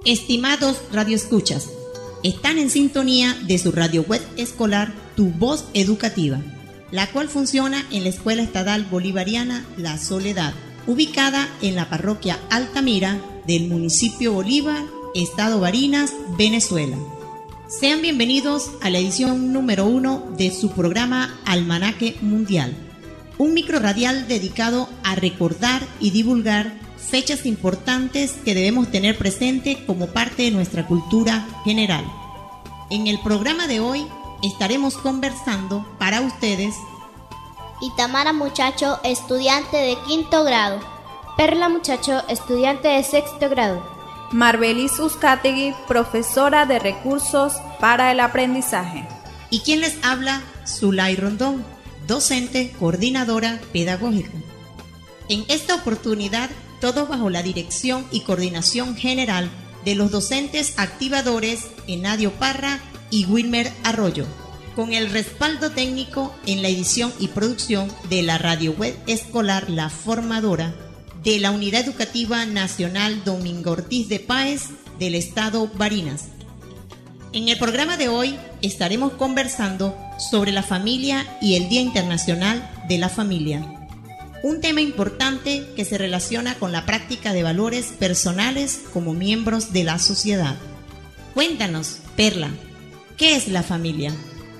Estimados radioescuchas, están en sintonía de su radio web escolar Tu Voz Educativa, la cual funciona en la Escuela Estatal Bolivariana La Soledad, ubicada en la parroquia Altamira del municipio Bolívar, Estado Barinas, Venezuela. Sean bienvenidos a la edición número 1 de su programa Almanaque Mundial, un microradial dedicado a recordar y divulgar fechas importantes que debemos tener presente como parte de nuestra cultura general. En el programa de hoy estaremos conversando para ustedes Itamara Muchacho, estudiante de 5º grado. Perla Muchacho, estudiante de 6º grado. Marbelis Uzcategui, profesora de recursos para el aprendizaje. Y quien les habla, Zulay Rondón, docente, coordinadora pedagógica. En esta oportunidad, todo bajo la dirección y coordinación general de los docentes activadores Enadio Parra y Wilmer Arroyo, con el respaldo técnico en la edición y producción de la radio web escolar La Formadora de la Unidad Educativa Nacional Domingo Ortiz de Páez del Estado Barinas. En el programa de hoy estaremos conversando sobre la familia y el Día Internacional de la Familia. Un tema importante que se relaciona con la práctica de valores personales como miembros de la sociedad. Cuéntanos, Perla, ¿qué es la familia?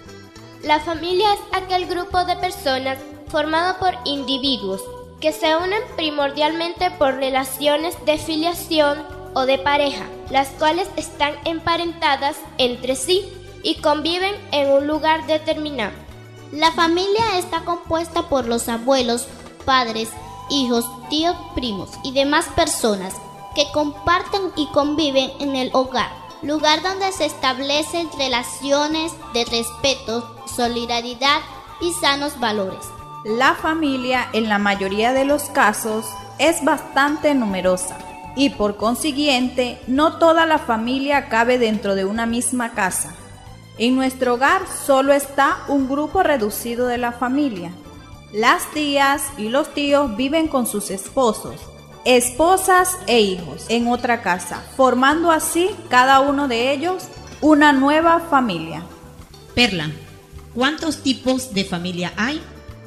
La familia es aquel grupo de personas formado por individuos que se unen primordialmente por relaciones de filiación o de pareja, las cuales están emparentadas entre sí y conviven en un lugar determinado. La familia está compuesta por los abuelos, padres, hijos, tíos, primos y demás personas que comparten y conviven en el hogar, lugar donde se establecen relaciones de respeto, solidaridad y sanos valores. La familia, en la mayoría de los casos, es bastante numerosa y por consiguiente, no toda la familia cabe dentro de una misma casa. En nuestro hogar solo está un grupo reducido de la familia. Las tías y los tíos viven con sus esposos, esposas e hijos en otra casa, formando así cada uno de ellos una nueva familia. Perla, ¿cuántos tipos de familia hay?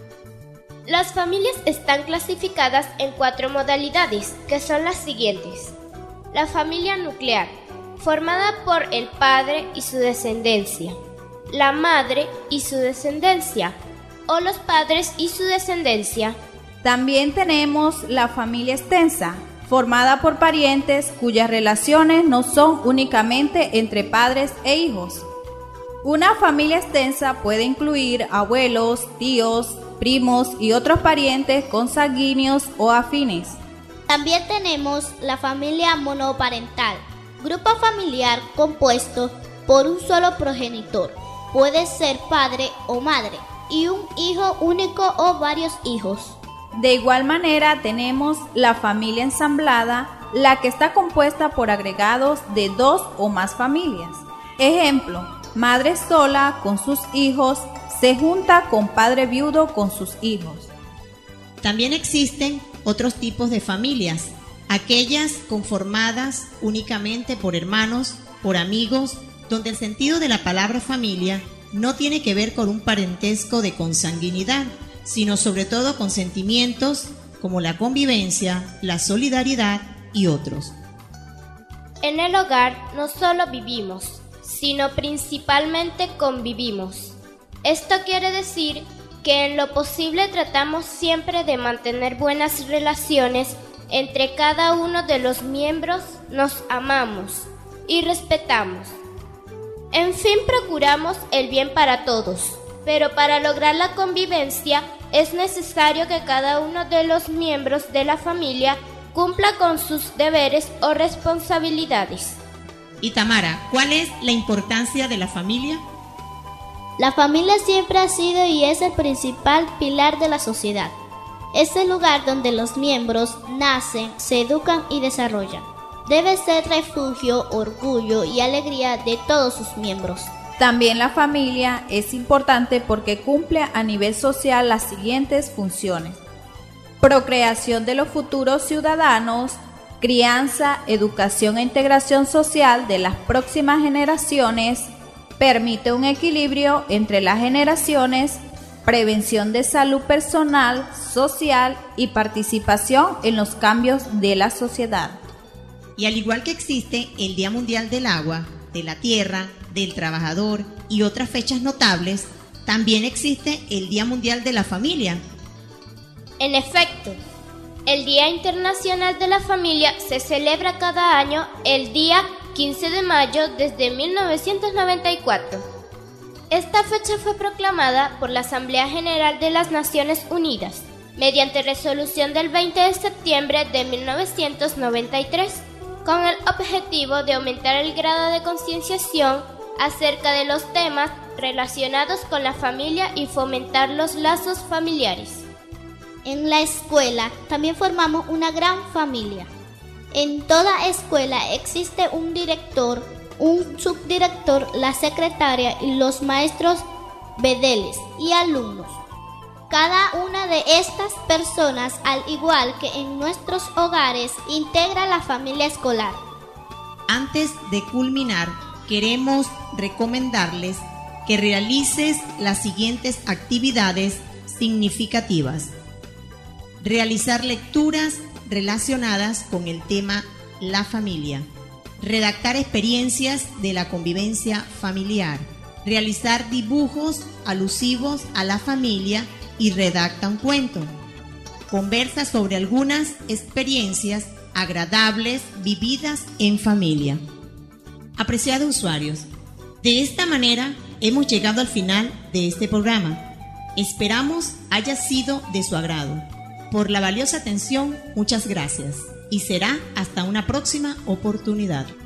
Las familias están clasificadas en 4 modalidades, que son las siguientes. La familia nuclear, formada por el padre y su descendencia, la madre y su descendencia, o los padres y su descendencia. También tenemos la familia extensa, formada por parientes cuyas relaciones no son únicamente entre padres e hijos. Una familia extensa puede incluir abuelos, tíos, primos y otros parientes consanguíneos o afines. También tenemos la familia monoparental, grupo familiar compuesto por un solo progenitor, puede ser padre o madre, y un hijo único o varios hijos. De igual manera tenemos la familia ensamblada, la que está compuesta por agregados de 2 o más familias. Ejemplo, madre sola con sus hijos se junta con padre viudo con sus hijos. También existen otros tipos de familias, aquellas conformadas únicamente por hermanos, por amigos, donde el sentido de la palabra familia no tiene que ver con un parentesco de consanguinidad, sino sobre todo con sentimientos como la convivencia, la solidaridad y otros. En el hogar no solo vivimos, sino principalmente convivimos. Esto quiere decir que en lo posible tratamos siempre de mantener buenas relaciones entre cada uno de los miembros, nos amamos y respetamos. En fin, procuramos el bien para todos, pero para lograr la convivencia es necesario que cada uno de los miembros de la familia cumpla con sus deberes o responsabilidades. Y Tamara, ¿cuál es la importancia de la familia? La familia siempre ha sido y es el principal pilar de la sociedad. Es el lugar donde los miembros nacen, se educan y desarrollan. Debe ser refugio, orgullo y alegría de todos sus miembros. También la familia es importante porque cumple a nivel social las siguientes funciones: procreación de los futuros ciudadanos, crianza, educación e integración social de las próximas generaciones, permite un equilibrio entre las generaciones, prevención de salud personal, social y participación en los cambios de la sociedad. Y al igual que existe el Día Mundial del Agua, de la Tierra, del Trabajador y otras fechas notables, también existe el Día Mundial de la Familia. En efecto, el Día Internacional de la Familia se celebra cada año el día 15 de mayo desde 1994. Esta fecha fue proclamada por la Asamblea General de las Naciones Unidas mediante resolución del 20 de septiembre de 1993, con el objetivo de aumentar el grado de concienciación acerca de los temas relacionados con la familia y fomentar los lazos familiares. En la escuela también formamos una gran familia. En toda escuela existe un director, un subdirector, la secretaria y los maestros bedeles y alumnos. Cada una de estas personas, al igual que en nuestros hogares, integra la familia escolar. Antes de culminar, queremos recomendarles que realices las siguientes actividades significativas. Realizar lecturas relacionadas con el tema la familia. Redactar experiencias de la convivencia familiar. Realizar dibujos alusivos a la familia y redacta un cuento. Conversa sobre algunas experiencias agradables vividas en familia. Apreciados usuarios, de esta manera hemos llegado al final de este programa. Esperamos haya sido de su agrado. Por la valiosa atención, muchas gracias y será hasta una próxima oportunidad.